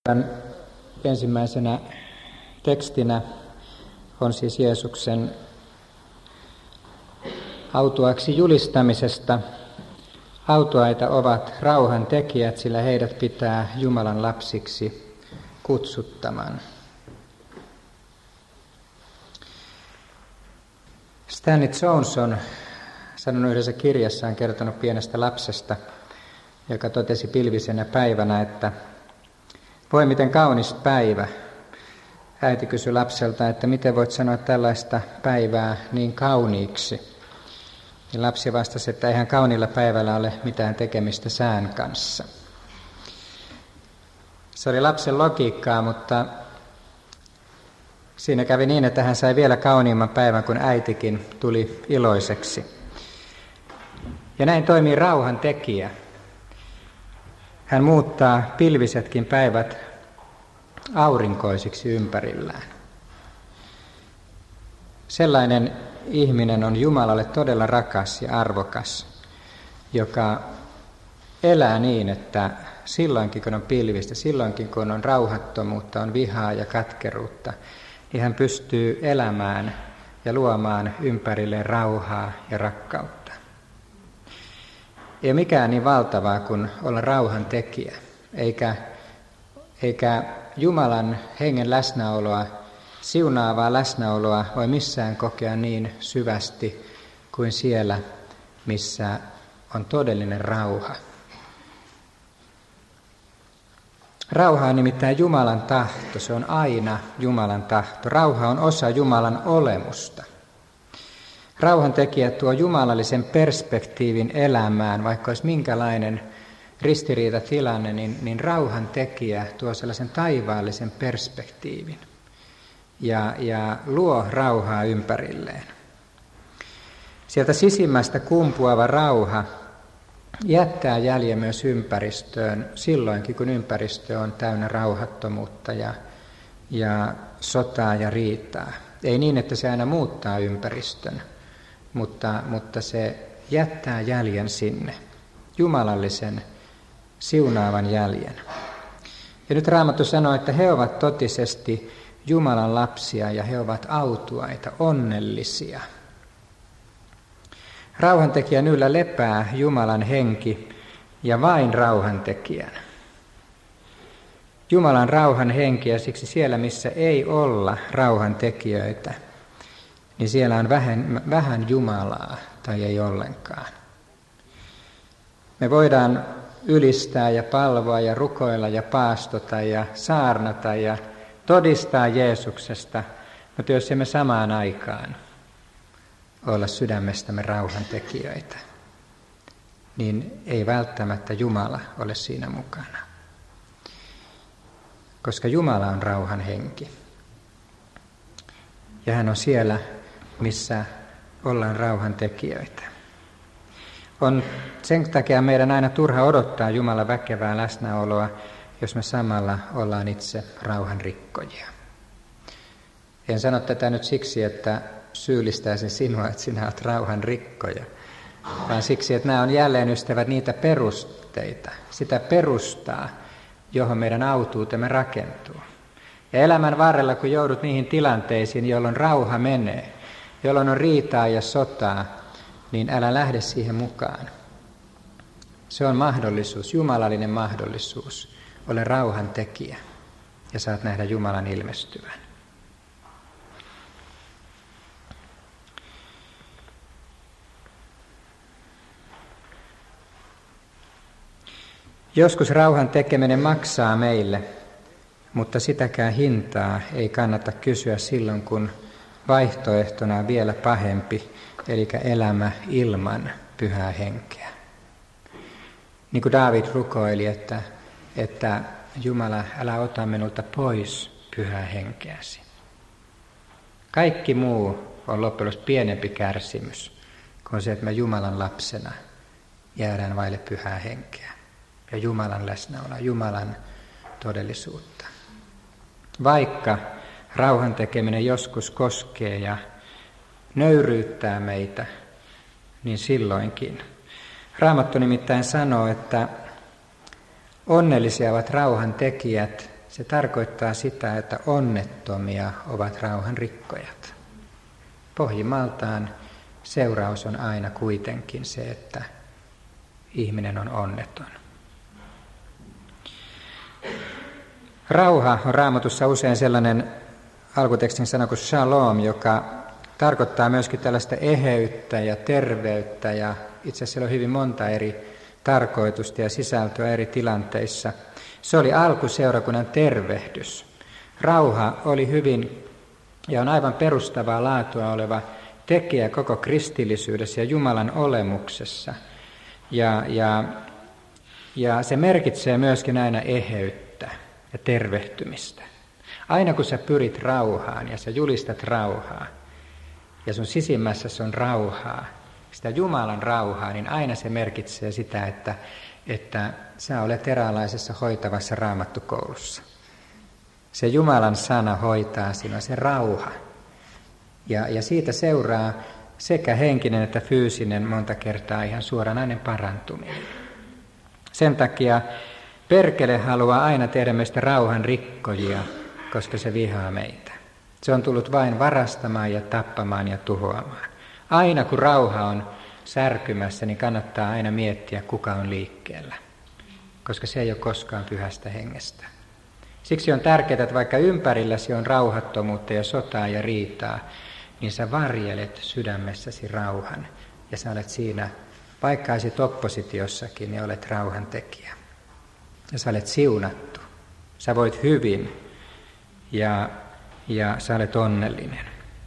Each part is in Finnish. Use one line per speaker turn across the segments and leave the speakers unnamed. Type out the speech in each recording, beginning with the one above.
Tämän ensimmäisenä tekstinä on siis Jeesuksen autuaaksi julistamisesta. Autuaita ovat rauhan tekijät, sillä heidät pitää Jumalan lapsiksi kutsuttaman. Stanley Jones on sanonut yhdessä kirjassaan, kertonut pienestä lapsesta, joka totesi pilvisenä päivänä, että voi miten kaunis päivä. Äiti kysyi lapselta, että miten voit sanoa tällaista päivää niin kauniiksi. Ja lapsi vastasi, että eihän kauniilla päivällä ole mitään tekemistä sään kanssa. Se oli lapsen logiikkaa, mutta siinä kävi niin, että hän sai vielä kauniimman päivän, kun äitikin tuli iloiseksi. Ja näin toimii rauhan tekijä. Hän muuttaa pilvisetkin päivät aurinkoisiksi ympärillään. Sellainen ihminen on Jumalalle todella rakas ja arvokas, joka elää niin, että silloinkin kun on pilvistä, silloinkin kun on rauhattomuutta, on vihaa ja katkeruutta, niin hän pystyy elämään ja luomaan ympärilleen rauhaa ja rakkautta. Ei ole mikään niin valtavaa kuin olla rauhan tekijä, eikä Jumalan hengen läsnäoloa, siunaavaa läsnäoloa voi missään kokea niin syvästi kuin siellä, missä on todellinen rauha. Rauha on nimittäin Jumalan tahto, se on aina Jumalan tahto. Rauha on osa Jumalan olemusta. Rauhantekijä tuo jumalallisen perspektiivin elämään, vaikka olisi minkälainen ristiriitatilanne, niin rauhantekijä tuo sellaisen taivaallisen perspektiivin ja luo rauhaa ympärilleen. Sieltä sisimmästä kumpuava rauha jättää jäljen myös ympäristöön silloinkin, kun ympäristö on täynnä rauhattomuutta ja sotaa ja riitaa. Ei niin, että se aina muuttaa ympäristön, mutta se jättää jäljen sinne, jumalallisen siunaavan jäljen. Ja nyt Raamattu sanoo, että he ovat totisesti Jumalan lapsia ja he ovat autuaita, onnellisia. Rauhantekijän yllä lepää Jumalan henki ja vain rauhantekijän. Jumalan rauhan henki ja siksi siellä, missä ei olla rauhantekijöitä, niin siellä on vähän Jumalaa tai ei ollenkaan. Me voidaan ylistää ja palvoa ja rukoilla ja paastota ja saarnata ja todistaa Jeesuksesta, mutta jos emme samaan aikaan olla sydämestämme rauhantekijöitä, niin ei välttämättä Jumala ole siinä mukana. Koska Jumala on rauhan henki. Ja hän on siellä, missä ollaan rauhantekijöitä. On sen takia meidän aina turha odottaa Jumalan väkevää läsnäoloa, jos me samalla ollaan itse rauhan rikkojia. En sano tätä nyt siksi, että syyllistäisin sinua, että sinä olet rauhan rikkoja, vaan siksi, että nämä on jälleen, ystävät, niitä perusteita, sitä perustaa, johon meidän autuutemme rakentuu. Ja elämän varrella, kun joudut niihin tilanteisiin, jolloin rauha menee, jolloin on riitaa ja sotaa, niin älä lähde siihen mukaan. Se on mahdollisuus, jumalallinen mahdollisuus. Ole rauhan tekijä ja saat nähdä Jumalan ilmestyvän. Joskus rauhan tekeminen maksaa meille, mutta sitäkään hintaa ei kannata kysyä silloin, kun vaihtoehtona on vielä pahempi, eli elämä ilman pyhää henkeä. Niin kuin Daavid rukoili, että Jumala, älä ota minulta pois pyhää henkeäsi. Kaikki muu on loppujen lopuksi pienempi kärsimys kuin se, että me Jumalan lapsena jäädään vaille pyhää henkeä ja Jumalan läsnäoloa, Jumalan todellisuutta. Vaikka rauhan tekeminen joskus koskee ja nöyryyttää meitä, niin silloinkin. Raamattu nimittäin sanoo, että onnellisia ovat rauhan tekijät, se tarkoittaa sitä, että onnettomia ovat rauhan rikkojat. Pohjimmaltaan seuraus on aina kuitenkin se, että ihminen on onneton. Rauha on Raamatussa usein sellainen alkutekstin sana kuin shalom, joka tarkoittaa myöskin tällaista eheyttä ja terveyttä, ja itse asiassa siellä on hyvin monta eri tarkoitusta ja sisältöä eri tilanteissa. Se oli alkuseurakunnan tervehdys. Rauha oli hyvin ja on aivan perustavaa laatua oleva tekijä koko kristillisyydessä ja Jumalan olemuksessa. Ja se merkitsee myöskin aina eheyttä ja tervehtymistä. Aina kun sä pyrit rauhaan ja sä julistat rauhaa, ja sun sisimmässä on rauhaa, sitä Jumalan rauhaa, niin aina se merkitsee sitä, että sä olet eräänlaisessa hoitavassa raamattukoulussa. Se Jumalan sana hoitaa sinua, se rauha. Ja siitä seuraa sekä henkinen että fyysinen monta kertaa ihan suoranainen parantuminen. Sen takia perkele haluaa aina tehdä meistä rauhan rikkojia, koska se vihaa meitä. Se on tullut vain varastamaan ja tappamaan ja tuhoamaan. Aina kun rauha on särkymässä, niin kannattaa aina miettiä, kuka on liikkeellä, koska se ei ole koskaan pyhästä hengestä. Siksi on tärkeää, että vaikka ympärilläsi on rauhattomuutta ja sotaa ja riitaa, niin sä varjelet sydämessäsi rauhan. Ja sä olet siinä, vaikka olisit oppositiossakin, niin olet rauhantekijä. Ja sä olet siunattu. Sä voit hyvin ja sä olet onnellinen.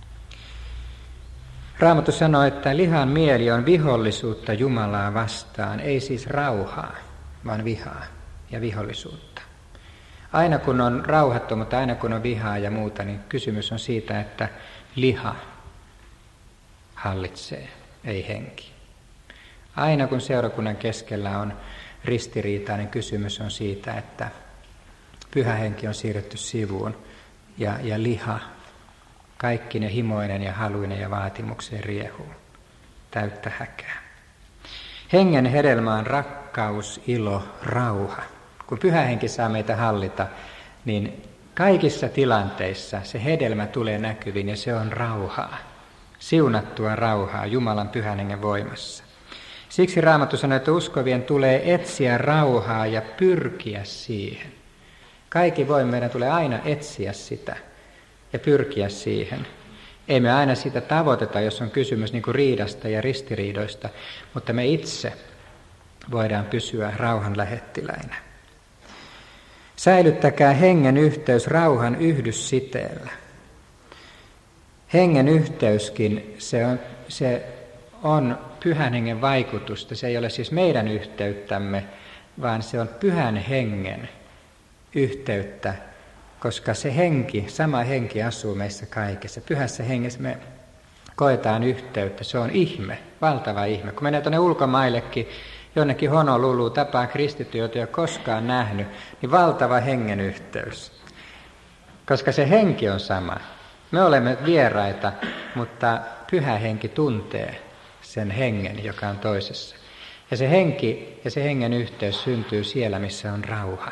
Raamattu sanoo, että lihan mieli on vihollisuutta Jumalaa vastaan, ei siis rauhaa, vaan vihaa ja vihollisuutta. Aina kun on rauhattomuutta, aina kun on vihaa ja muuta, niin kysymys on siitä, että liha hallitsee, ei henki. Aina kun seurakunnan keskellä on ristiriita, niin kysymys on siitä, että pyhä henki on siirretty sivuun ja liha, kaikki ne himoinen ja haluinen ja vaatimukseen riehuu, täyttä häkää. Hengen hedelmä on rakkaus, ilo, rauha. Kun pyhä henki saa meitä hallita, niin kaikissa tilanteissa se hedelmä tulee näkyviin ja se on rauhaa. Siunattua rauhaa Jumalan pyhän hengen voimassa. Siksi Raamattu sanoo, että uskovien tulee etsiä rauhaa ja pyrkiä siihen. Kaikki voimme, meidän tulee aina etsiä sitä ja pyrkiä siihen. Ei me aina sitä tavoiteta, jos on kysymys niin kuin riidasta ja ristiriidoista, mutta me itse voidaan pysyä rauhan lähettiläinä. Säilyttäkää hengen yhteys rauhan yhdyssiteellä. Hengen yhteyskin, se on pyhän hengen vaikutusta. Se ei ole siis meidän yhteyttämme, vaan se on pyhän hengen yhteyttä, koska se henki, sama henki asuu meissä kaikessa. Pyhässä hengessä me koetaan yhteyttä. Se on ihme, valtava ihme. Kun menee tuonne ulkomaillekin, jonnekin Honoluluun tapaa kristitty, jota ei ole koskaan nähnyt, niin valtava hengen yhteys. Koska se henki on sama. Me olemme vieraita, mutta pyhä henki tuntee sen hengen, joka on toisessa. Ja se henki ja se hengen yhteys syntyy siellä, missä on rauha.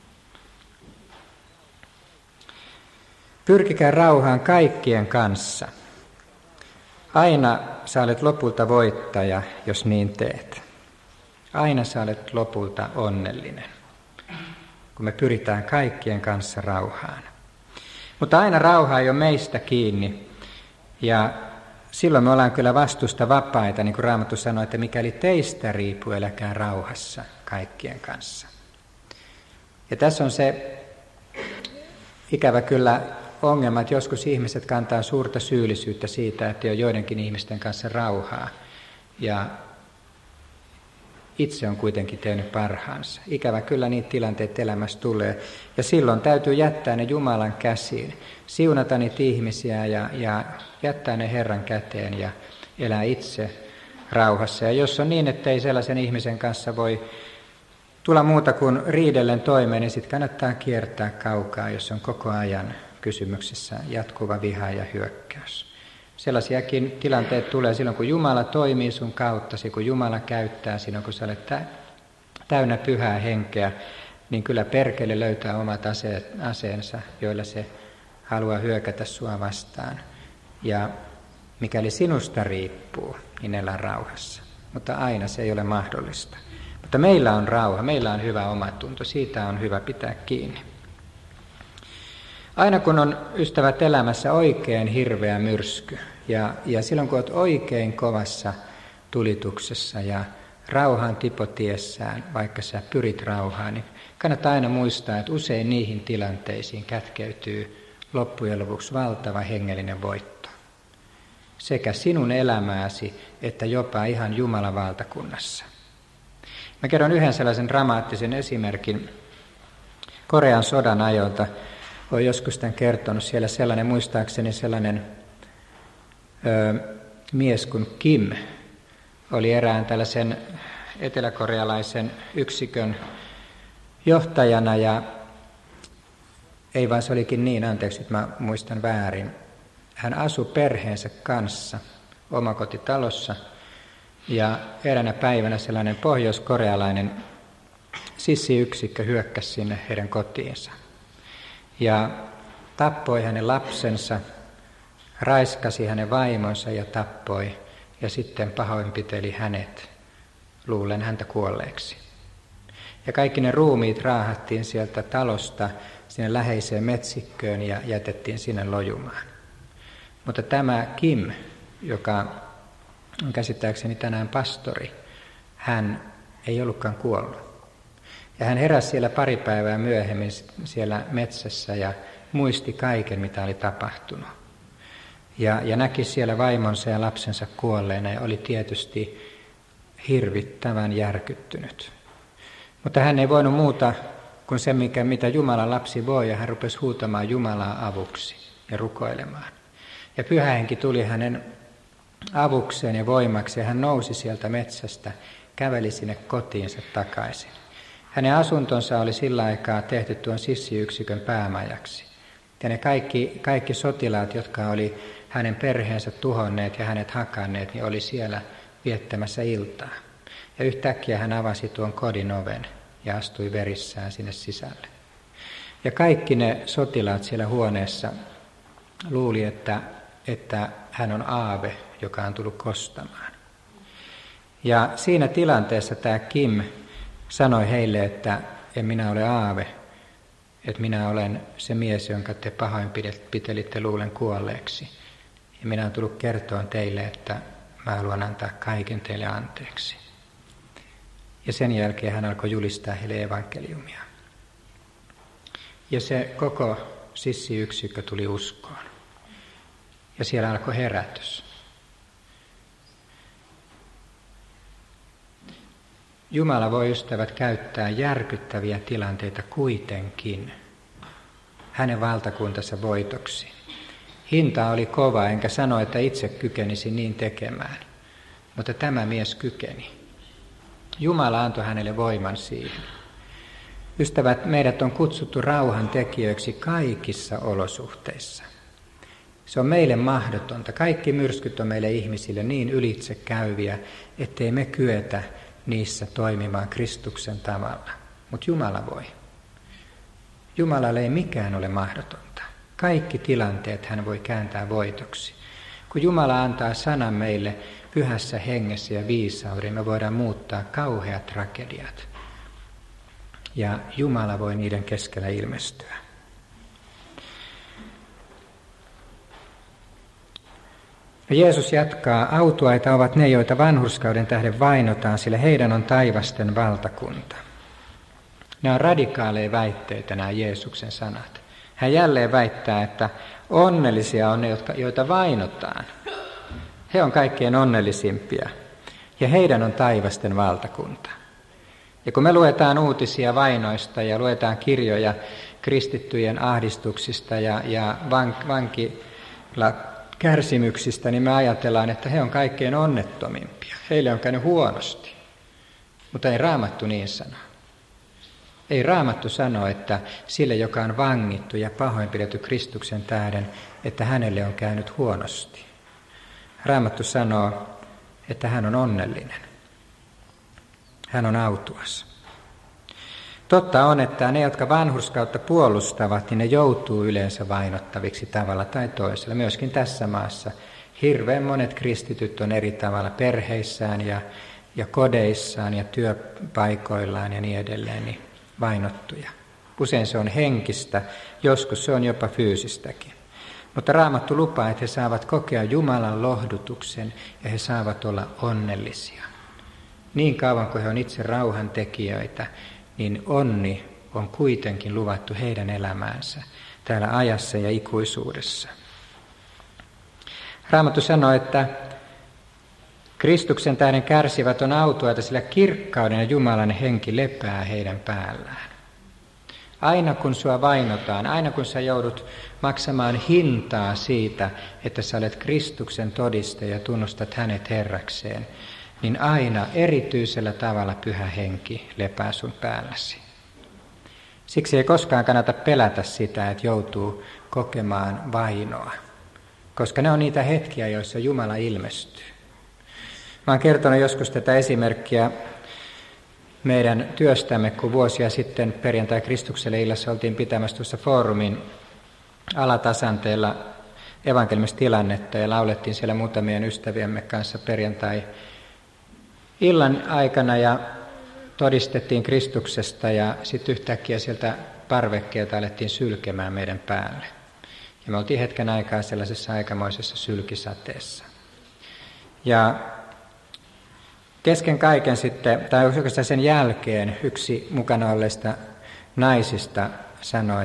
Pyrkikää rauhaan kaikkien kanssa. Aina sä olet lopulta voittaja, jos niin teet. Aina sä olet lopulta onnellinen, kun me pyritään kaikkien kanssa rauhaan. Mutta aina rauha ei ole meistä kiinni, ja silloin me ollaan kyllä vastuusta vapaita, niin kuin Raamattu sanoo, että mikäli teistä riippuu, eläkää rauhassa kaikkien kanssa. Ja tässä on se ikävä kyllä ongelma, että joskus ihmiset kantaa suurta syyllisyyttä siitä, että ei ole joidenkin ihmisten kanssa rauhaa, ja itse on kuitenkin tehnyt parhaansa. Ikävä kyllä niitä tilanteita elämässä tulee. Ja silloin täytyy jättää ne Jumalan käsiin. Siunata niitä ihmisiä ja jättää ne Herran käteen ja elää itse rauhassa. Ja jos on niin, että ei sellaisen ihmisen kanssa voi tulla muuta kuin riidellen toimeen, niin sitten kannattaa kiertää kaukaa, jos on koko ajan kysymyksessä jatkuva viha ja hyökkäys. Sellaisiakin tilanteet tulee silloin, kun Jumala toimii sun kauttasi, kun Jumala käyttää sinua, kun sä olet täynnä pyhää henkeä, niin kyllä perkele löytää omat aseensa, joilla se haluaa hyökätä sua vastaan. Ja mikäli sinusta riippuu, niin elä rauhassa. Mutta aina se ei ole mahdollista. Mutta meillä on rauha, meillä on hyvä omatunto, siitä on hyvä pitää kiinni. Aina kun on, ystävät, elämässä oikein hirveä myrsky, ja silloin kun olet oikein kovassa tulituksessa ja rauhaan tipotiessään, vaikka sä pyrit rauhaan, niin kannattaa aina muistaa, että usein niihin tilanteisiin kätkeytyy loppujen lopuksi valtava hengellinen voitto. Sekä sinun elämääsi, että jopa ihan Jumalan valtakunnassa. Mä kerron yhden sellaisen dramaattisen esimerkin Korean sodan ajoilta. Olen joskus tämän kertonut. Siellä sellainen, muistaakseni sellainen mies kuin Kim oli erään tällaisen eteläkorealaisen yksikön johtajana. Ja ei vaan se olikin niin, anteeksi, että mä muistan väärin. Hän asui perheensä kanssa omakotitalossa ja eräänä päivänä sellainen pohjoiskorealainen sissiyksikkö hyökkäsi sinne heidän kotiinsa. Ja tappoi hänen lapsensa, raiskasi hänen vaimonsa ja tappoi ja sitten pahoinpiteli hänet, luulen häntä kuolleeksi. Ja kaikki ne ruumiit raahattiin sieltä talosta sinne läheiseen metsikköön ja jätettiin sinne lojumaan. Mutta tämä Kim, joka on käsittääkseni tänään pastori, hän ei ollutkaan kuollut. Ja hän heräsi siellä pari päivää myöhemmin siellä metsässä ja muisti kaiken, mitä oli tapahtunut. Ja näki siellä vaimonsa ja lapsensa kuolleena ja oli tietysti hirvittävän järkyttynyt. Mutta hän ei voinut muuta kuin se, mitä Jumalan lapsi voi, ja hän rupesi huutamaan Jumalaa avuksi ja rukoilemaan. Ja Pyhä Henki tuli hänen avukseen ja voimaksi, ja hän nousi sieltä metsästä, käveli sinne kotiinsa takaisin. Hänen asuntonsa oli sillä aikaa tehty tuon sissiyksikön päämajaksi. Ja ne kaikki sotilaat, jotka oli hänen perheensä tuhonneet ja hänet hakanneet, niin oli siellä viettämässä iltaa. Ja yhtäkkiä hän avasi tuon kodin oven ja astui verissään sinne sisälle. Ja kaikki ne sotilaat siellä huoneessa luuli, että hän on aave, joka on tullut kostamaan. Ja siinä tilanteessa tämä Kim sanoi heille, että en minä ole aave, että minä olen se mies, jonka te pahoinpitelitte luulen kuolleeksi. Ja minä olen tullut kertoa teille, että mä haluan antaa kaiken teille anteeksi. Ja sen jälkeen hän alkoi julistaa heille evankeliumia. Ja se koko sissiyksikkö tuli uskoon. Ja siellä alkoi herätys. Jumala voi, ystävät, käyttää järkyttäviä tilanteita kuitenkin hänen valtakuntansa voitoksi. Hinta oli kova, enkä sano, että itse kykenisin niin tekemään, mutta tämä mies kykeni. Jumala antoi hänelle voiman siihen. Ystävät, meidät on kutsuttu rauhantekijöiksi kaikissa olosuhteissa. Se on meille mahdotonta. Kaikki myrskyt on meille ihmisille niin ylitse käyviä, ettei me kyetä niissä toimimaan Kristuksen tavalla. Mutta Jumala voi. Jumalalle ei mikään ole mahdotonta. Kaikki tilanteet hän voi kääntää voitoksi. Kun Jumala antaa sanan meille pyhässä hengessä ja viisauden, me voidaan muuttaa kauheat tragediat. Ja Jumala voi niiden keskellä ilmestyä. Ja Jeesus jatkaa, autuaita ovat ne, joita vanhurskauden tähden vainotaan, sillä heidän on taivasten valtakunta. Nämä on radikaaleja väitteitä, nämä Jeesuksen sanat. Hän jälleen väittää, että onnellisia on ne, joita vainotaan. He on kaikkein onnellisimpia, ja heidän on taivasten valtakunta. Ja kun me luetaan uutisia vainoista ja luetaan kirjoja kristittyjen ahdistuksista ja vankila kärsimyksistä, niin me ajatellaan, että he on kaikkein onnettomimpia. Heille on käynyt huonosti. Mutta ei Raamattu niin sano. Ei Raamattu sano, että sille, joka on vangittu ja pahoinpidetty Kristuksen tähden, että hänelle on käynyt huonosti. Raamattu sanoo, että hän on onnellinen. Hän on autuas. Totta on, että ne, jotka vanhurskautta puolustavat, niin ne joutuu yleensä vainottaviksi tavalla tai toisella. Myöskin tässä maassa hirveän monet kristityt on eri tavalla perheissään ja kodeissaan ja työpaikoillaan ja niin edelleen niin vainottuja. Usein se on henkistä, joskus se on jopa fyysistäkin. Mutta Raamattu lupaa, että he saavat kokea Jumalan lohdutuksen ja he saavat olla onnellisia. Niin kauan kuin he on itse rauhantekijöitä, niin onni on kuitenkin luvattu heidän elämäänsä täällä ajassa ja ikuisuudessa. Raamattu sanoo, että Kristuksen tähden kärsivät on autuaita, sillä kirkkauden ja Jumalan henki lepää heidän päällään. Aina kun sua vainotaan, aina kun sä joudut maksamaan hintaa siitä, että sä olet Kristuksen todiste ja tunnustat hänet Herrakseen, niin aina erityisellä tavalla Pyhä Henki lepää sun päälläsi. Siksi ei koskaan kannata pelätä sitä, että joutuu kokemaan vainoa, koska ne on niitä hetkiä, joissa Jumala ilmestyy. Mä oon kertonut joskus tätä esimerkkiä meidän työstämme, kun vuosia sitten perjantai Kristukselle illassa oltiin pitämässä tuossa foorumin alatasanteella evankeliumista tilannetta ja laulettiin siellä muutamien ystäviemme kanssa perjantai illan aikana ja todistettiin Kristuksesta ja sitten yhtäkkiä sieltä parvekkeelta alettiin sylkemään meidän päälle. Ja me oltiin hetken aikaa sellaisessa aikamoisessa sylkisateessa. Ja kesken kaiken sitten, tai oikeastaan sen jälkeen, yksi mukana olleista naisista sanoi,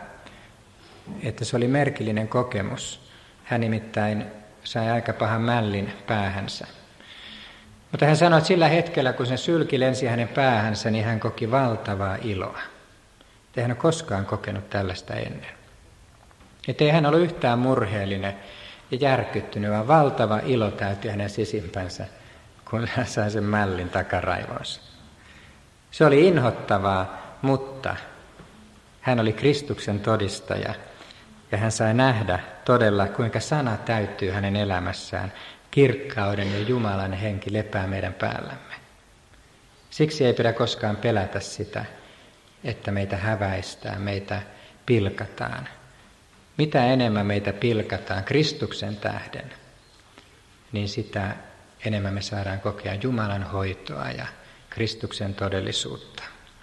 että se oli merkillinen kokemus. Hän nimittäin sai aika pahan mällin päähänsä. Mutta hän sanoi, että sillä hetkellä, kun se sylki lensi hänen päähänsä, niin hän koki valtavaa iloa. Ei hän ole koskaan kokenut tällaista ennen. Että ei hän ollut yhtään murheellinen ja järkyttynyt, vaan valtava ilo täytti hänen sisimpänsä, kun hän sai sen mällin takaraivoonsa. Se oli inhottavaa, mutta hän oli Kristuksen todistaja ja hän sai nähdä todella, kuinka sana täyttyy hänen elämässään. Kirkkauden ja Jumalan henki lepää meidän päällämme. Siksi ei pidä koskaan pelätä sitä, että meitä häväistään, meitä pilkataan. Mitä enemmän meitä pilkataan Kristuksen tähden, niin sitä enemmän me saadaan kokea Jumalan hoitoa ja Kristuksen todellisuutta.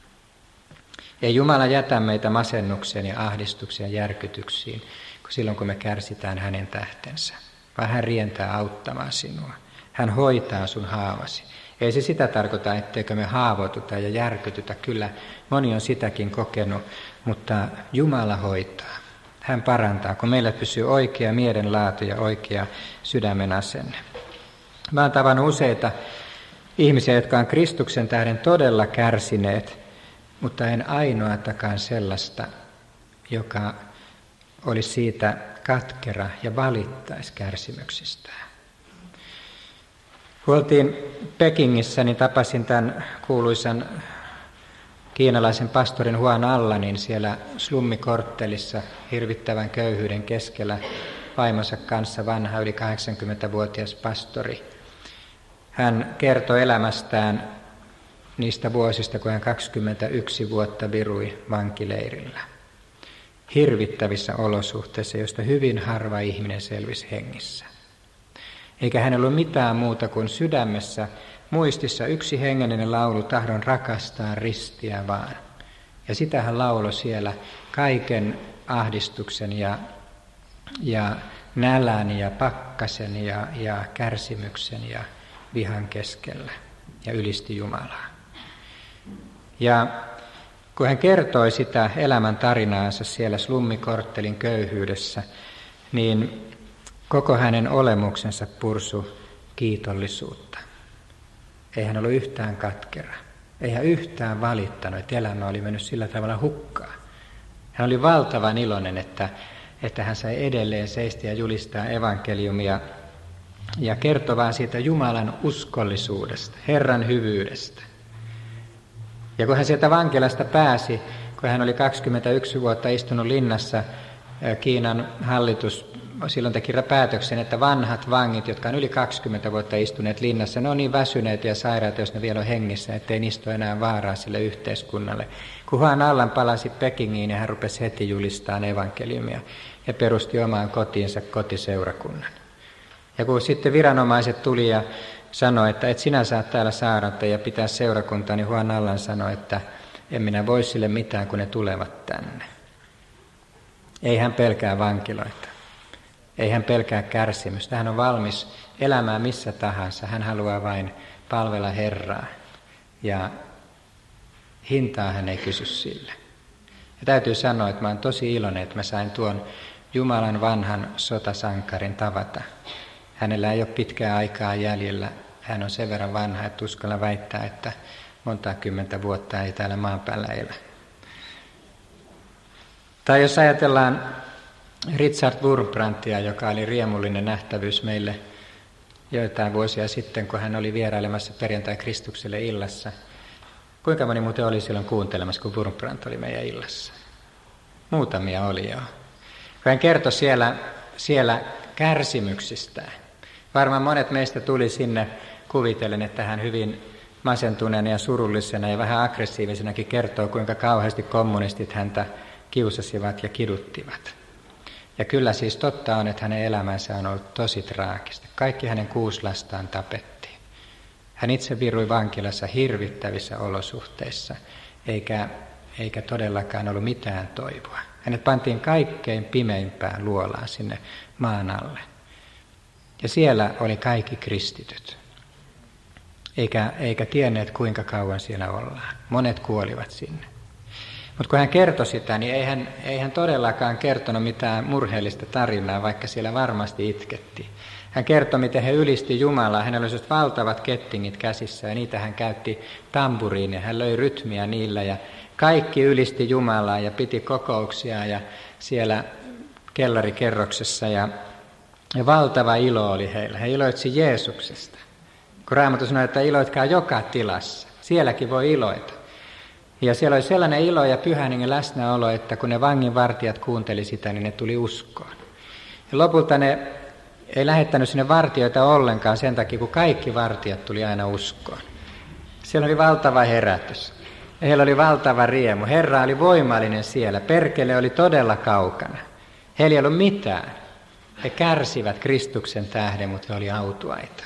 Ei Jumala jätä meitä masennukseen ja ahdistukseen ja järkytyksiin, kun silloin kun me kärsitään hänen tähtensä. Vaan hän rientää auttamaan sinua. Hän hoitaa sun haavasi. Ei se sitä tarkoita, etteikö me haavoituta ja järkytytä. Kyllä moni on sitäkin kokenut, mutta Jumala hoitaa. Hän parantaa, kun meillä pysyy oikea mielenlaatu ja oikea sydämen asenne. Mä oon tavannut useita ihmisiä, jotka on Kristuksen tähden todella kärsineet, mutta en ainoatakaan sellaista, joka olisi siitä katkera ja valittaisi kärsimyksistään. Kun oltiin Pekingissä, niin tapasin tämän kuuluisan kiinalaisen pastorin Huan Allanin siellä slummikorttelissa hirvittävän köyhyyden keskellä vaimonsa kanssa vanha yli 80-vuotias pastori. Hän kertoi elämästään niistä vuosista, kun hän 21 vuotta virui vankileirillä. Hirvittävissä olosuhteissa, joista hyvin harva ihminen selvisi hengissä. Eikä hän ollut mitään muuta kuin sydämessä, muistissa yksi hengellinen laulu, tahdon rakastaa ristiä vaan. Ja sitä hän lauloi siellä kaiken ahdistuksen ja nälän ja pakkasen ja kärsimyksen ja vihan keskellä ja ylisti Jumalaa. Ja kun hän kertoi sitä elämän tarinaansa siellä slummikorttelin köyhyydessä, niin koko hänen olemuksensa pursui kiitollisuutta. Ei hän ollut yhtään katkera. Ei hän yhtään valittanut, että elämä oli mennyt sillä tavalla hukkaan. Hän oli valtavan iloinen, että hän sai edelleen seistä ja julistaa evankeliumia ja kertoi vaan siitä Jumalan uskollisuudesta, Herran hyvyydestä. Ja kun hän sieltä vankilasta pääsi, kun hän oli 21 vuotta istunut linnassa Kiinan hallitus silloin teki päätöksen, että vanhat vangit, jotka on yli 20 vuotta istuneet linnassa, ne on niin väsyneitä ja sairaita, jos ne vielä on hengissä, ettei niistä ole enää vaaraa sille yhteiskunnalle. Kun Juan Allan palasi Pekingiin ja hän rupesi heti julistamaan evankeliumia ja perusti omaan kotiinsa kotiseurakunnan. Ja kun sitten viranomaiset tuli ja sanoi, että et sinä saa täällä saarnata ja pitää seurakuntaa, niin Juan Allan sanoi, että en minä voi sille mitään, kun ne tulevat tänne. Ei hän pelkää vankiloita. Ei hän pelkää kärsimystä. Hän on valmis elämään missä tahansa. Hän haluaa vain palvella Herraa. Ja hintaa hän ei kysy sille. Ja täytyy sanoa, että mä olen tosi iloinen, että mä sain tuon Jumalan vanhan sotasankarin tavata. Hänellä ei ole pitkää aikaa jäljellä. Hän on sen verran vanha, että uskalla väittää, että monta kymmentä vuotta ei täällä maan päällä elä. Tai jos ajatellaan Richard Wurmbrandtia, joka oli riemullinen nähtävyys meille joitain vuosia sitten, kun hän oli vierailemassa perjantai Kristukselle illassa. Kuinka moni muuten oli silloin kuuntelemassa, kun Wurmbrand oli meidän illassa? Muutamia oli jo. Kun hän kertoi siellä kärsimyksistään. Varmaan monet meistä tuli sinne kuvitellen, että hän hyvin masentuneena ja surullisena ja vähän aggressiivisenakin kertoo, kuinka kauheasti kommunistit häntä kiusasivat ja kiduttivat. Ja kyllä siis totta on, että hänen elämänsä on ollut tosi traagista. Kaikki hänen 6 lastaan tapettiin. Hän itse virui vankilassa hirvittävissä olosuhteissa, eikä todellakaan ollut mitään toivoa. Hänet pantiin kaikkein pimeimpään luolaan sinne maan alle. Ja siellä oli kaikki kristityt. Eikä tienneet, kuinka kauan siellä ollaan. Monet kuolivat sinne. Mutta kun hän kertoi sitä, niin ei hän todellakaan kertonut mitään murheellista tarinaa, vaikka siellä varmasti itkettiin. Hän kertoi, miten he ylisti Jumalaa. Hänellä oli valtavat kettingit käsissä ja niitä hän käytti tamburiin ja hän löi rytmiä niillä. Ja kaikki ylisti Jumalaa ja piti kokouksia ja siellä kellarikerroksessa ja valtava ilo oli heillä. He iloitsi Jeesuksesta. Kun Raamattu sanoi, että iloitkaa joka tilassa. Sielläkin voi iloita. Ja siellä oli sellainen ilo ja pyhän hengen läsnäolo, että kun ne vanginvartijat kuunteli sitä, niin ne tuli uskoon. Ja lopulta ne ei lähettänyt sinne vartijoita ollenkaan sen takia, kun kaikki vartijat tuli aina uskoon. Siellä oli valtava herätys. Ja heillä oli valtava riemu. Herra oli voimallinen siellä. Perkele oli todella kaukana. Heillä ei ollut mitään. He kärsivät Kristuksen tähden, mutta he oli autuaita.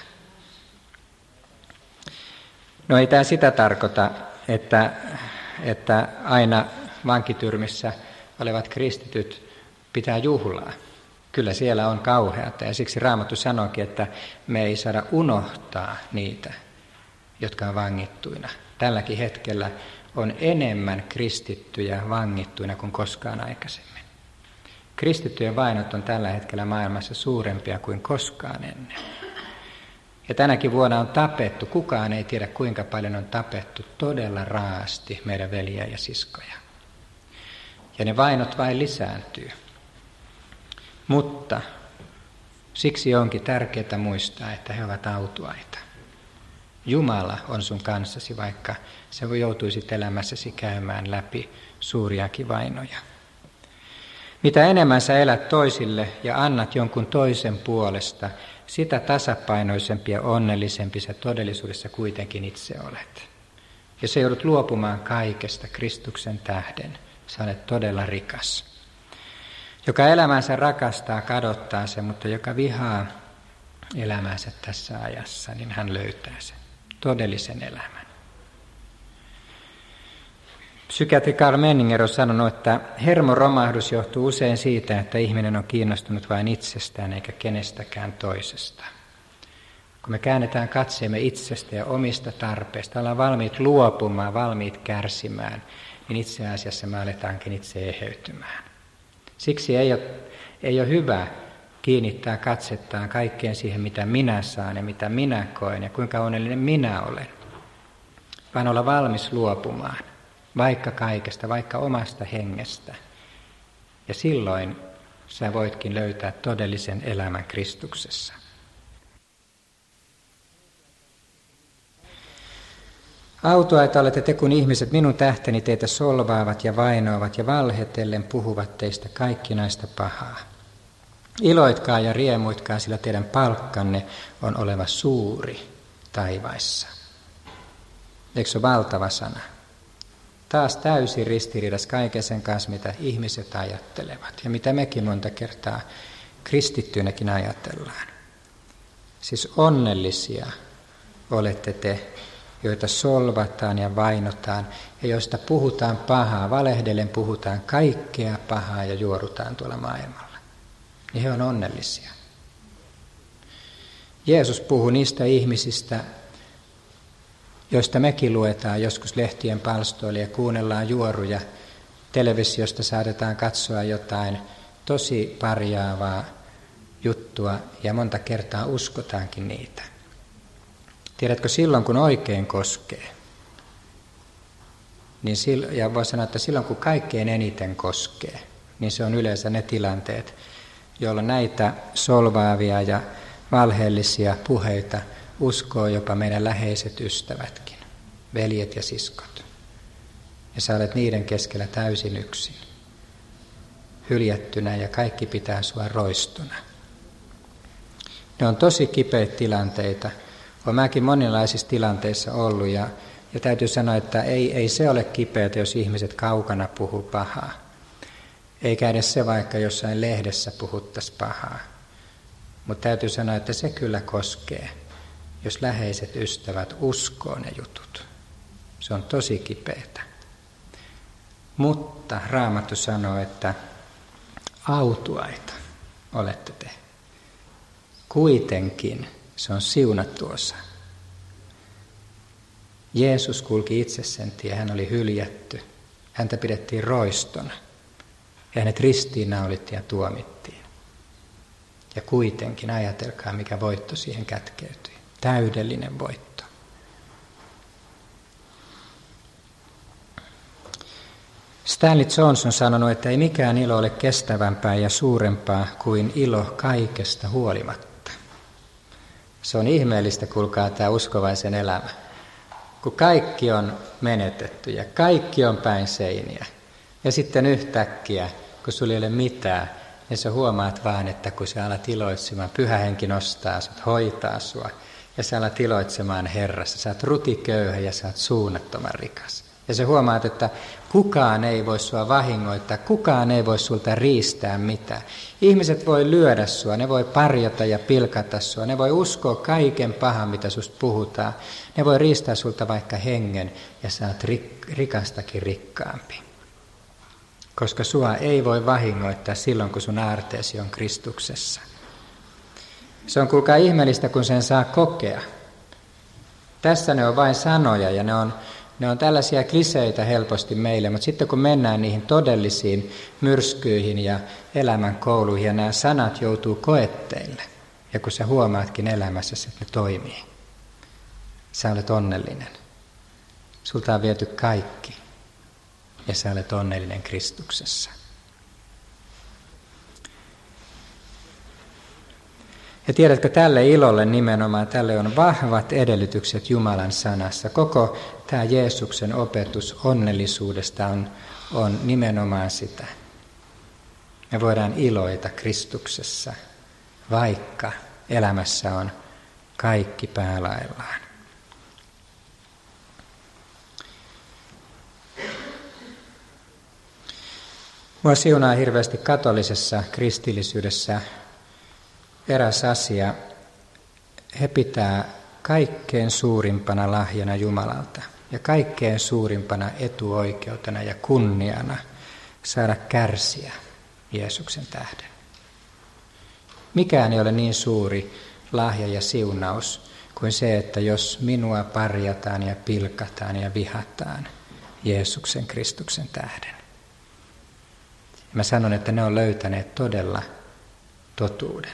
No ei tämä sitä tarkoita, että aina vankityrmissä olevat kristityt pitää juhlaa. Kyllä siellä on kauheata ja siksi Raamattu sanoikin, että me ei saada unohtaa niitä, jotka on vangittuina. Tälläkin hetkellä on enemmän kristittyjä vangittuina kuin koskaan aikaisemmin. Kristittyjen vainot on tällä hetkellä maailmassa suurempia kuin koskaan ennen. Ja tänäkin vuonna on tapettu, kukaan ei tiedä kuinka paljon on tapettu todella raasti meidän veljiä ja siskoja. Ja ne vainot vain lisääntyy. Mutta siksi onkin tärkeää muistaa, että he ovat autuaita. Jumala on sun kanssasi, vaikka sä joutuisit elämässäsi käymään läpi suuriakin vainoja. Mitä enemmän sä elät toisille ja annat jonkun toisen puolesta, sitä tasapainoisempi ja onnellisempi sä todellisuudessa kuitenkin itse olet. Jos sä joudut luopumaan kaikesta Kristuksen tähden, sä olet todella rikas. Joka elämänsä rakastaa, kadottaa sen, mutta joka vihaa elämänsä tässä ajassa, niin hän löytää sen todellisen elämän. Psykiatri Karl Menninger on sanonut, että hermoromahdus johtuu usein siitä, että ihminen on kiinnostunut vain itsestään eikä kenestäkään toisesta. Kun me käännetään katseemme itsestä ja omista tarpeista, ollaan valmiit luopumaan, valmiit kärsimään, niin itse asiassa me aletaankin itse eheytymään. Siksi ei ole hyvä kiinnittää katsettaan kaikkeen siihen, mitä minä saan ja mitä minä koen ja kuinka onnellinen minä olen, vaan olla valmis luopumaan. Vaikka kaikesta, vaikka omasta hengestä. Ja silloin sä voitkin löytää todellisen elämän Kristuksessa. Autuaita olette te, kun ihmiset minun tähteni teitä solvaavat ja vainoavat ja valhetellen puhuvat teistä kaikkinaista pahaa. Iloitkaa ja riemuitkaa, sillä teidän palkkanne on oleva suuri taivaissa. Eikö se ole valtava sana? Taas täysin ristiriidas kaiken sen kanssa, mitä ihmiset ajattelevat ja mitä mekin monta kertaa kristittyinäkin ajatellaan. Siis onnellisia olette te, joita solvataan ja vainotaan ja joista puhutaan pahaa, valehdellen puhutaan kaikkea pahaa ja juorutaan tuolla maailmalla. Niin he on onnellisia. Jeesus puhui niistä ihmisistä, joista mekin luetaan joskus lehtien palstoilla ja kuunnellaan juoruja. Televisiosta saatetaan katsoa jotain tosi parjaavaa juttua ja monta kertaa uskotaankin niitä. Tiedätkö, silloin kun oikein koskee, niin ja voi sanoa, että silloin kun kaikkein eniten koskee, niin se on yleensä ne tilanteet, jolloin näitä solvaavia ja valheellisia puheita uskoo jopa meidän läheiset ystävätkin, veljet ja siskot. Ja sä olet niiden keskellä täysin yksin, hyljättynä ja kaikki pitää sua roistuna. Ne on tosi kipeitä tilanteita. Olen mäkin monenlaisissa tilanteissa ollut ja täytyy sanoa, että ei se ole kipeätä, jos ihmiset kaukana puhuu pahaa. Eikä edes se, vaikka jossain lehdessä puhuttaisiin pahaa. Mutta täytyy sanoa, että se kyllä koskee, jos läheiset ystävät uskoo ne jutut. Se on tosi kipeätä. Mutta Raamattu sanoo, että autuaita olette te. Kuitenkin se on siunattu osa. Jeesus kulki itse sen tie, hän oli hyljätty. Häntä pidettiin roistona. Ja hänet ristiinnaulittiin ja tuomittiin. Ja kuitenkin ajatelkaa, mikä voitto siihen kätkeytyi. Täydellinen voitto. Stanley Jones on sanonut, että ei mikään ilo ole kestävämpää ja suurempaa kuin ilo kaikesta huolimatta. Se on ihmeellistä, kuulkaa, tämä uskovaisen elämä. Kun kaikki on menetetty ja kaikki on päin seiniä. Ja sitten yhtäkkiä, kun sulla ei ole mitään, niin sä huomaat vaan, että kun sä alat iloitsemaan, Pyhä Henki nostaa sut, hoitaa sua. Ja sä alat iloitsemaan Herrassa. Sä oot rutiköyhä ja sä oot suunnattoman rikas. Ja sä huomaat, että kukaan ei voi sua vahingoittaa, kukaan ei voi sulta riistää mitään. Ihmiset voi lyödä sua, ne voi parjata ja pilkata sua, ne voi uskoa kaiken pahan, mitä susta puhutaan. Ne voi riistää sulta vaikka hengen ja sä oot rikastakin rikkaampi. Koska sua ei voi vahingoittaa silloin, kun sun aarteesi on Kristuksessa. Se on kuulkaa ihmeellistä, kun sen saa kokea. Tässä ne on vain sanoja ja ne on tällaisia kliseitä helposti meille, mutta sitten kun mennään niihin todellisiin myrskyihin ja elämän kouluihin ja nämä sanat joutuu koetteille. Ja kun sä huomaatkin elämässä, että ne toimii, sä olet onnellinen. Sulta on viety kaikki ja sä olet onnellinen Kristuksessa. Ja tiedätkö, tälle ilolle nimenomaan, tälle on vahvat edellytykset Jumalan sanassa. Koko tämä Jeesuksen opetus onnellisuudesta on nimenomaan sitä. Me voidaan iloita Kristuksessa, vaikka elämässä on kaikki päälaillaan. Mua siunaa hirveästi katolisessa kristillisyydessä eräs asia. He pitää kaikkein suurimpana lahjana Jumalalta ja kaikkein suurimpana etuoikeutena ja kunniana saada kärsiä Jeesuksen tähden. Mikään ei ole niin suuri lahja ja siunaus kuin se, että jos minua parjataan ja pilkataan ja vihataan Jeesuksen Kristuksen tähden. Mä sanon, että ne on löytäneet todella totuuden.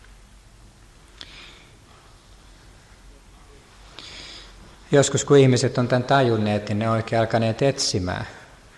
Joskus kun ihmiset on tämän tajunneet, niin ne on oikein alkaneet etsimään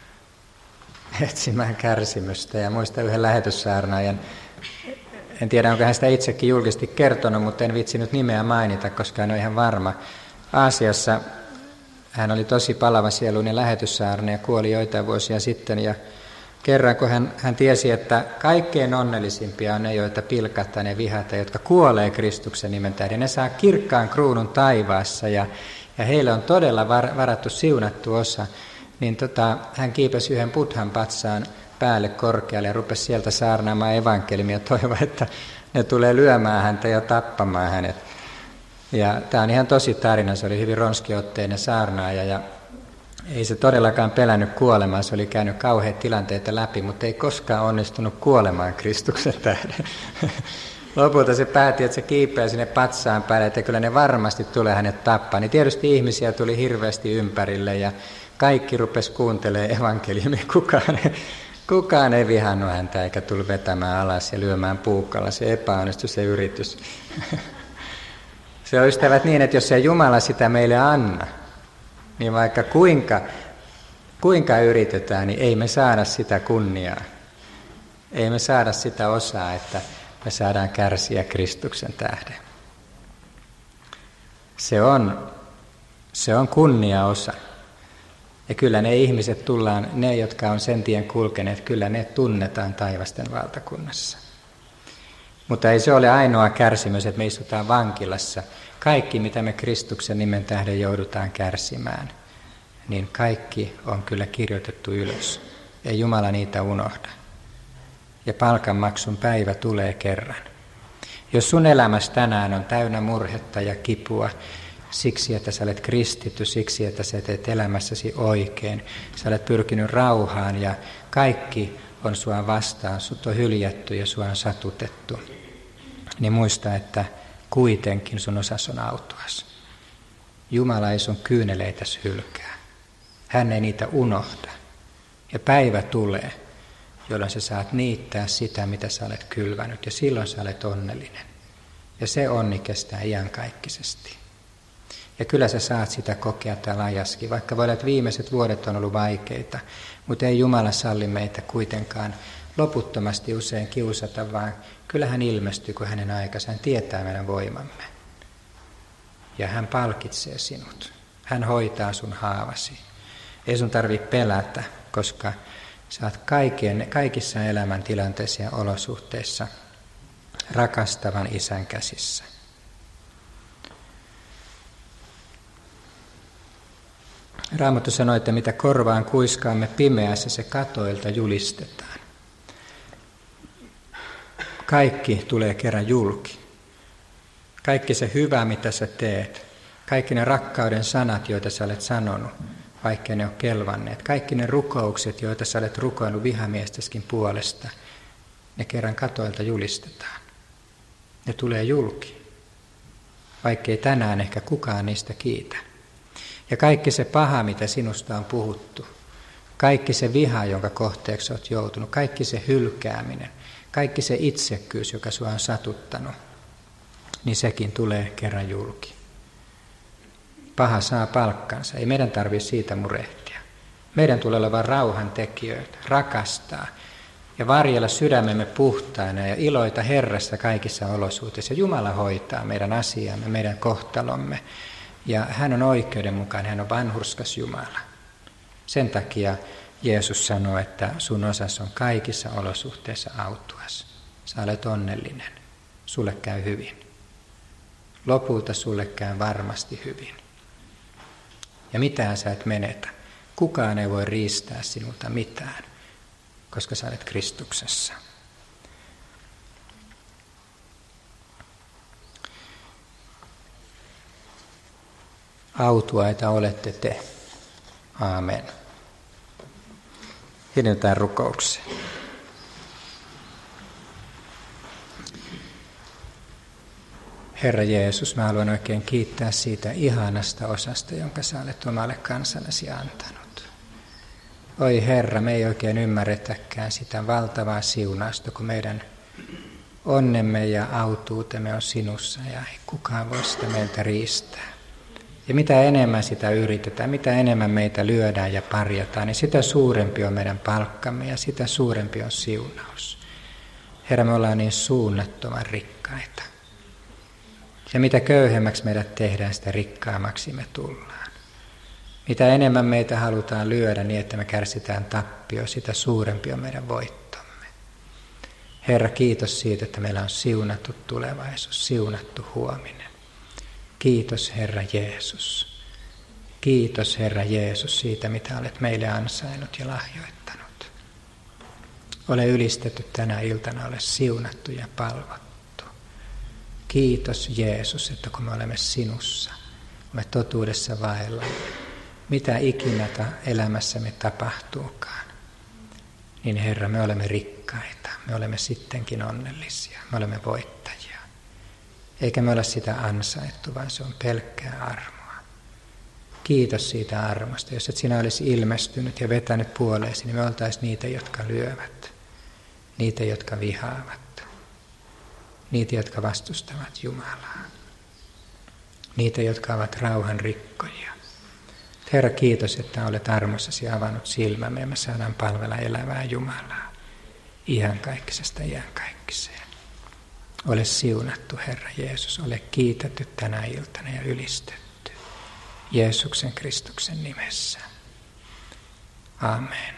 kärsimystä. Ja muistan yhden lähetyssaarnaajan, en tiedä onko hän sitä itsekin julkisesti kertonut, mutta en vitsi nyt nimeä mainita, koska en ole ihan varma. Aasiassa hän oli tosi palava sieluinen lähetyssaarnaaja ja kuoli joitain vuosia sitten ja kerran, kun hän tiesi, että kaikkein onnellisimpia on ne, joita pilkataan ja vihataan, jotka kuolee Kristuksen nimen tähden. Ne saa kirkkaan kruunun taivaassa ja heille on todella varattu siunattu osa. Niin hän kiipesi yhden Buddhan patsaan päälle korkealle ja rupesi sieltä saarnaamaan evankeliumia ja toivoi, että ne tulee lyömään häntä ja tappamaan hänet. Ja tämä on ihan tosi tarina, se oli hyvin ronskiotteinen saarnaaja ja ei se todellakaan pelännyt kuolemaa, se oli käynyt kauheat tilanteita läpi, mutta ei koskaan onnistunut kuolemaan Kristuksen tähden. Lopulta se päätti, että se kiipeää sinne patsaan päälle, että kyllä ne varmasti tulee hänet tappaa. Niin tietysti ihmisiä tuli hirveästi ympärille ja kaikki rupesi kuuntelemaan evankeliumia. Kukaan ei vihannut häntä eikä tullut vetämään alas ja lyömään puukalla. Se epäonnistui se yritys. Se on, ystävät, niin, että jos ei Jumala sitä meille anna, niin vaikka kuinka yritetään, niin ei me saada sitä kunniaa. Ei me saada sitä osaa, että me saadaan kärsiä Kristuksen tähden. Se on kunniaosa. Ja kyllä ne ihmiset ne jotka on sen tien kulkeneet, kyllä ne tunnetaan taivasten valtakunnassa. Mutta ei se ole ainoa kärsimys, että me istutaan vankilassa. Kaikki, mitä me Kristuksen nimen tähden joudutaan kärsimään, niin kaikki on kyllä kirjoitettu ylös. Ei Jumala niitä unohda. Ja palkanmaksun päivä tulee kerran. Jos sun elämässä tänään on täynnä murhetta ja kipua, siksi, että sä olet kristitty, siksi, että sä teet elämässäsi oikein, sä olet pyrkinyt rauhaan ja kaikki on sua vastaan, sut on hyljätty ja sua on satutettu, niin muista, että kuitenkin sun osas on autuas. Jumala ei sun kyyneleitäs hylkää. Hän ei niitä unohda. Ja päivä tulee, jolloin sä saat niittää sitä, mitä sä olet kylvänyt, ja silloin sä olet onnellinen. Ja se onni kestää iankaikkisesti. Ja kyllä sä saat sitä kokea täällä ajaskin, vaikka voi olla, että viimeiset vuodet on ollut vaikeita, mutta ei Jumala salli meitä kuitenkaan loputtomasti usein kiusata, vaan kyllä hän ilmestyy, kun hänen aikansa, hän tietää meidän voimamme. Ja hän palkitsee sinut. Hän hoitaa sun haavasi. Ei sun tarvitse pelätä, koska sä oot kaikissa elämäntilanteissa ja olosuhteissa rakastavan Isän käsissä. Raamattu sanoi, että mitä korvaan kuiskaamme pimeässä, se katoilta julistetaan. Kaikki tulee kerran julki. Kaikki se hyvä, mitä sä teet. Kaikki ne rakkauden sanat, joita sä olet sanonut, vaikka ne on kelvanneet. Kaikki ne rukoukset, joita sä olet rukoillut vihamiestäskin puolesta, ne kerran katoilta julistetaan. Ne tulee julki, vaikkei tänään ehkä kukaan niistä kiitä. Ja kaikki se paha, mitä sinusta on puhuttu, kaikki se viha, jonka kohteeksi olet joutunut, kaikki se hylkääminen, kaikki se itsekkyys, joka sinua on satuttanut, niin sekin tulee kerran julki. Paha saa palkkansa, ei meidän tarvitse siitä murehtia. Meidän tulee olla vain rauhantekijöitä, rakastaa ja varjella sydämemme puhtaana ja iloita Herrassa kaikissa olosuhteissa. Jumala hoitaa meidän asiamme, meidän kohtalomme. Ja hän on oikeudenmukainen, hän on vanhurskas Jumala. Sen takia Jeesus sanoi, että sun osas on kaikissa olosuhteissa autuas. Sä olet onnellinen, sulle käy hyvin. Lopulta sulle käy varmasti hyvin. Ja mitään sä et menetä. Kukaan ei voi riistää sinulta mitään, koska sä olet Kristuksessa. Autuaita olette te. Aamen. Hiljennytään rukoukseen. Herra Jeesus, mä haluan oikein kiittää siitä ihanasta osasta, jonka sä olet omalle kansallesi antanut. Oi Herra, me ei oikein ymmärretäkään sitä valtavaa siunausta, kun meidän onnemme ja autuutemme on sinussa ja ei kukaan voi sitä meiltä riistää. Ja mitä enemmän sitä yritetään, mitä enemmän meitä lyödään ja parjataan, niin sitä suurempi on meidän palkkamme ja sitä suurempi on siunaus. Herra, me ollaan niin suunnattoman rikkaita. Ja mitä köyhemmäksi meidät tehdään, sitä rikkaammaksi me tullaan. Mitä enemmän meitä halutaan lyödä niin, että me kärsitään tappio, sitä suurempi on meidän voittomme. Herra, kiitos siitä, että meillä on siunattu tulevaisuus, siunattu huominen. Kiitos Herra Jeesus. Kiitos Herra Jeesus siitä, mitä olet meille ansainnut ja lahjoittanut. Ole ylistetty tänä iltana, ole siunattu ja palvottu. Kiitos Jeesus, että kun me olemme sinussa, me totuudessa vaella, mitä ikinä elämässämme tapahtuukaan, niin Herra, me olemme rikkaita, me olemme sittenkin onnellisia, me olemme voittajia. Eikä me ole sitä ansaittu, vaan se on pelkkää armoa. Kiitos siitä armosta. Jos et sinä olisi ilmestynyt ja vetänyt puoleesi, niin me oltaisiin niitä, jotka lyövät, niitä, jotka vihaavat, niitä, jotka vastustavat Jumalaa, niitä, jotka ovat rauhan rikkojia. Herra, kiitos, että olet armossasi avannut silmämme ja me saadaan palvella elävää Jumalaa iankaikkisesta iankaikkiseen. Ole siunattu, Herra Jeesus, ole kiitetty tänä iltana ja ylistetty Jeesuksen Kristuksen nimessä. Amen.